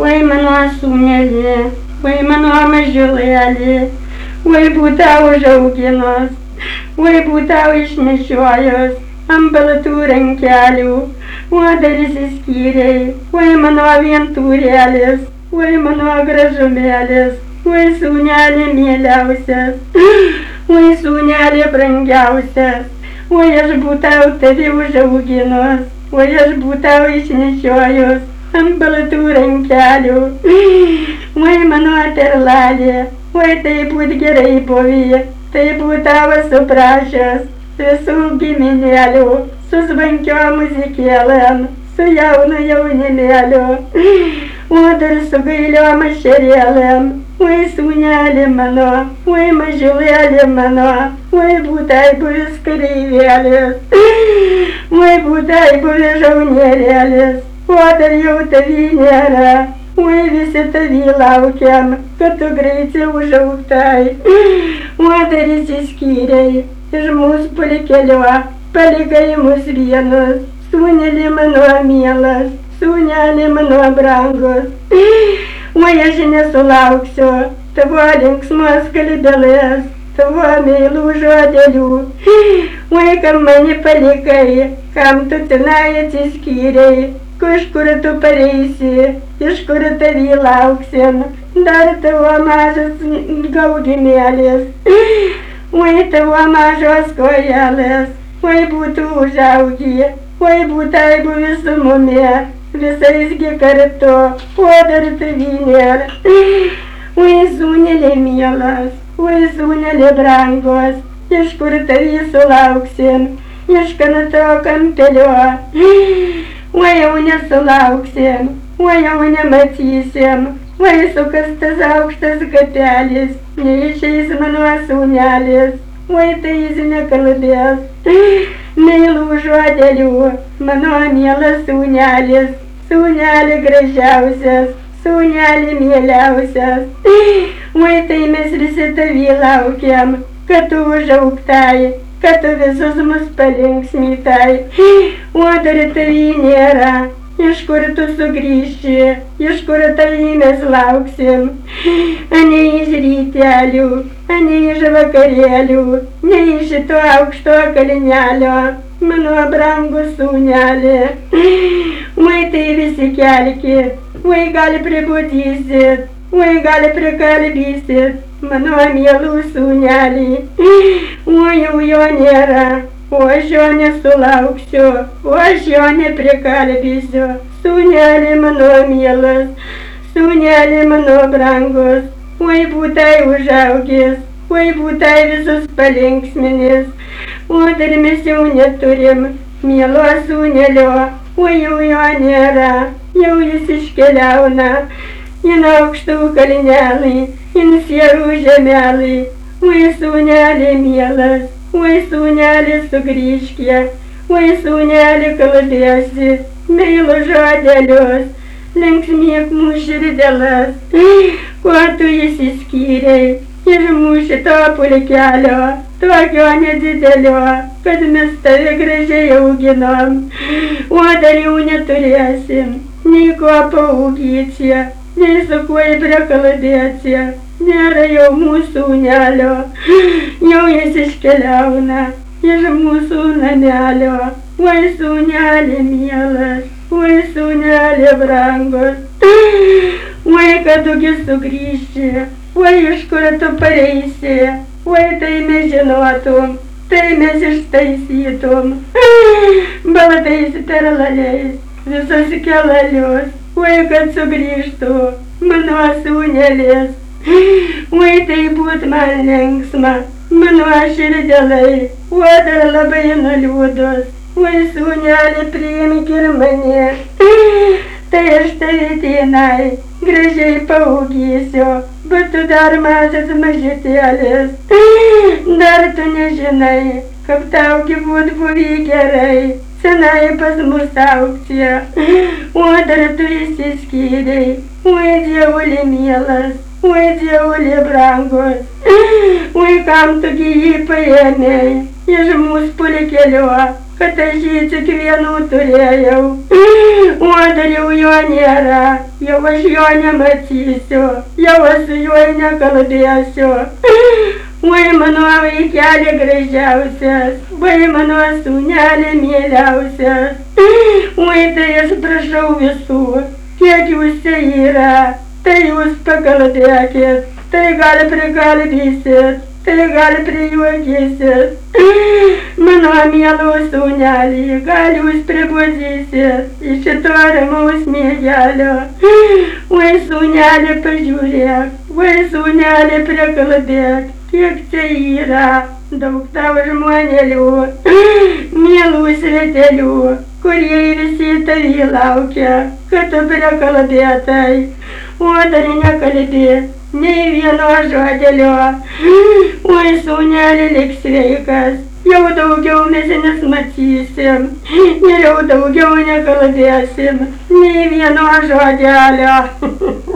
oi mano sūneli, oi mano mažulėli, oi būtau užauginus, oi būtau išnešiojus ant baltų rankelių, o dar išsiskyrei, oi mano vientūrėlis, oi mano gražumėlis, oi sūneli mieliausias, oi sūneli brangiausias, oi aš būtau tavi užauginus, oi aš būtau išnešiojus ant baltų rankelių, oi mano terlalė, oi tai būt gerai buvė, tai būtau suprašęs visų giminėlių, su zvankio muzikėlėm, su jaunu jaunimėliu, o dar su gailiom ašerėlėm, oi sūneli mano, oi mažulėli mano, oi būtai buvęs kareivėlis, oi būtai buvęs jaunėlėlis, o dar jau tavy nėra, oi visi tavy laukiam, kad tu greitai užaugtai, o dar išsiskyrei iš mūsų palikėlio, palikai mus vienus, sūneli mano mielas, sūneli mano brangus, oi aš nesulauksiu tavo linksmos kalbelės, tavo meilų žodelių, oi kam mane palikai, kam tu tenai atsiskyrei, kažkur tu pareisi, iš kur tavy lauksim, dar tavo mažas gaudimėlis, oi tavo mažos kojelės, oi būtų užaugę, oi būtai buvę su mumi, visaisgi kartu, o dar tavy nėra, oi sūneli mielas, oi sūneli brangus, iš kur tavy sulauksim, iš kanato kampelio, oi jau nesulauksim, oi jau nematysim, oi sukas tas aukštas gatelis, neišeis mano sūnelis, oi tai jis nekalbės, meilų žodelių, mano mielas sūnelis, sūneli gražiausias, sūneli mieliausias, oi tai mes visi tavy laukiam, kad tu užaugtai, kad tu visus mus palinksmytai, o dar tavy nėra, iš kur tu sugrįši, iš kur tavy mes lauksim, ane iš rytelių, ane iš vakarėlių, ne iš šito aukšto kalnelio, mano brangus sūneli, oi tai visi kelkit, oi gal pribudysit, oi gal prikalbysit, mano mielų sūnelį, o jau jo nėra, o aš jo nesulauksiu, o aš jo neprikalbysiu, sūneli mano mielas, sūneli mano brangus, oi būtai užaugęs, oi būtai visus palinksminis, o dar mes jau neturim mielo sūnelio, oi jau jo nėra, jau jis iškeliauna, in aukštų kalnelį, in sierų žemelį, oi sūneli mielas, oi sūneli sugrįžkė, oi sūneli kalbėsi, meilų žodelius, linksmėk mūsų širdelas, kuo tu išsiskyrei iš mūsų to pulkelio, tokio nedidelio, kad mes tave gražiai auginom, o dar jau neturėsim, nei ko paaugysi, nei su kuo prikalbėsi, nėra jau mūsų sūnelio, jau jis iškeliauna iš mūsų namelio, oi sūneli mielas, oi sūneli brangus, oi kad tugi sugrįši, oi iš kur tu pareisi, oi tai mes žinotum, tai mes ištaisytum, baltais terlaliais, visus kelalius, oi kad sugrįžtų mano sūnelis, oi tai būt man linksma, mano širdelai, o dar labai nuliūdus, oi sūneli priimk ir mane, tai aš tave tenai gražiai paaugysiu, bet tu dar mažas mažytėlis, dar tu nežinai, kaip taugi būt buvę gerai, senai pas mus aukcija, o dar tu išsiskyrei, oi dievuli mielas, oi dievuli brangus, oi kam tu jį paėmei iš mūsų pulkelio, kad aš jį tik vienų turėjau, o dariau jo nėra, jau aš jo nematysiu, jau aš su juo nekalbėsiu. Oi mano vaikelė gražiausias, oi mano sūnelė mieliausias, oi tai aš prašau visų, kiek jūsų yra, tai jūs pakalbėkit, tai gal prikalbėsit, tai gal prijuokysit. Mano mielo sūnelį, gal jūs pribudysit iš šito ramaus miegelio. Oi sūnelį pažiūrėk, oi sūnelį prikalbėk, kiek čia yra daug tavo žmonelių, mielų svetelių, kurie visi tavį laukia, kad tu prikalbėtai, o dar nekalbė nei vieno žodelio. Oi sūnelį, lik sveikas, jau daugiau mes nesmatysim, ir jau daugiau nekalbėsim nei vieno žodelio.